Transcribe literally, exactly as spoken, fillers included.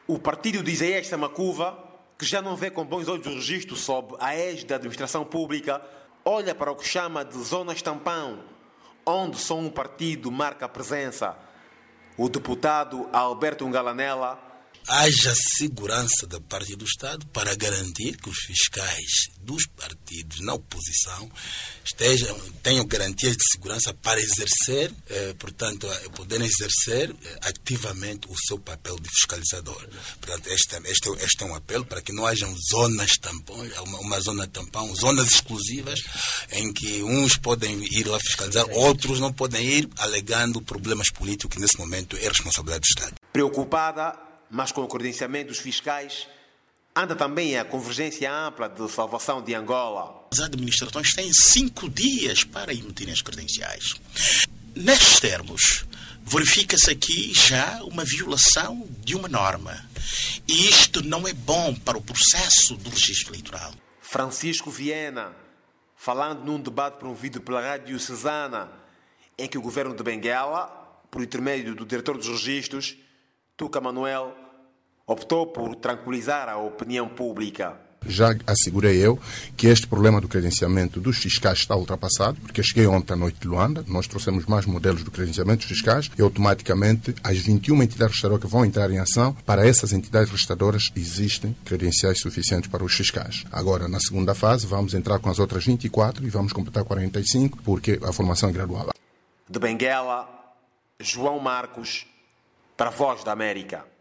O partido de Isaías Samakuva, que já não vê com bons olhos o registro sob a égide da administração pública, olha para o que chama de zonas tampão, onde só um partido marca a presença. O deputado Alberto Ngalanella: haja segurança da parte do Estado para garantir que os fiscais dos partidos na oposição estejam, tenham garantias de segurança para exercer, eh, portanto, poderem exercer eh, ativamente o seu papel de fiscalizador. Portanto, este, este, este é um apelo para que não hajam zonas tampões, uma, uma zona tampão, zonas exclusivas em que uns podem ir lá fiscalizar, outros não podem ir, alegando problemas políticos que nesse momento é responsabilidade do Estado. Preocupada, mas com o credenciamento dos fiscais, anda também a Convergência Ampla de Salvação de Angola. As administrações têm cinco dias para emitirem as credenciais. Nestes termos, verifica-se aqui já uma violação de uma norma. E isto não é bom para o processo do registro eleitoral. Francisco Viena, falando num debate promovido pela Rádio Cesana, em que o governo de Benguela, por intermédio do diretor dos registros, Tuca Manuel, optou por tranquilizar a opinião pública. Já assegurei eu que este problema do credenciamento dos fiscais está ultrapassado, porque eu cheguei ontem à noite de Luanda, nós trouxemos mais modelos do credenciamento dos fiscais e automaticamente as vinte e uma entidades restadoras que vão entrar em ação, para essas entidades restadoras existem credenciais suficientes para os fiscais. Agora, na segunda fase, vamos entrar com as outras vinte e quatro e vamos completar quarenta e cinco, porque a formação é gradual. De Benguela, João Marcos, para a Voz da América.